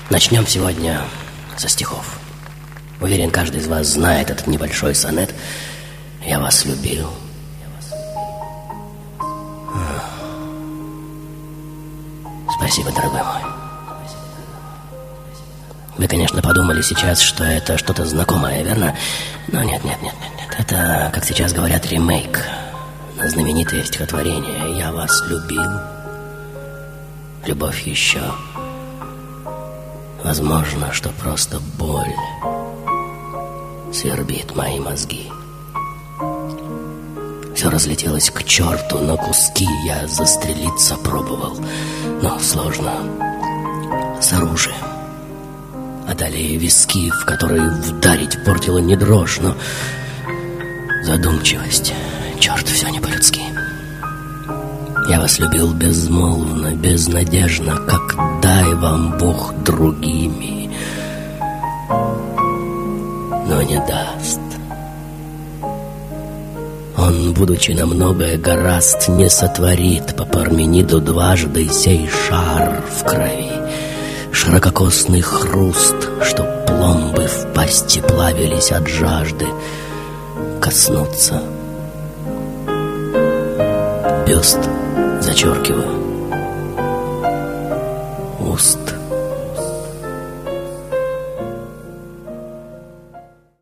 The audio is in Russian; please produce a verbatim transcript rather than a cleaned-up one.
Начнем сегодня со стихов. Уверен, каждый из вас знает этот небольшой сонет. Я вас любил. Спасибо, дорогой мой. Вы, конечно, подумали сейчас, что это что-то знакомое, верно? Но нет, нет, нет, нет, нет. Это, как сейчас говорят, ремейк на знаменитое стихотворение «Я вас любил». Любовь еще. Возможно, что просто боль свербит мои мозги. Все разлетелось к черту на куски. Я застрелиться пробовал, но сложно. С оружием. А далее виски, в которые вдарить портила не дрожь, но задумчивость. Черт, все не по-людски. Я вас любил безмолвно, безнадежно, как дай вам Бог другими, но не даст. Он, будучи на многое горазд, не сотворит по Пармениду дважды сей шар в крови, ширококосный хруст, чтоб пломбы в пасти плавились от жажды, коснуться. Бюст зачеркиваю, уст